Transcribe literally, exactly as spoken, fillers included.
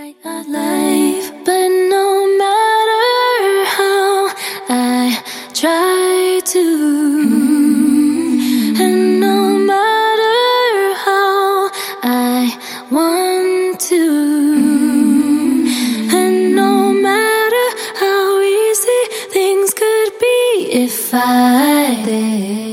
a life, but no matter how I try to, and no matter how I want to, and no matter how easy things could be if I did.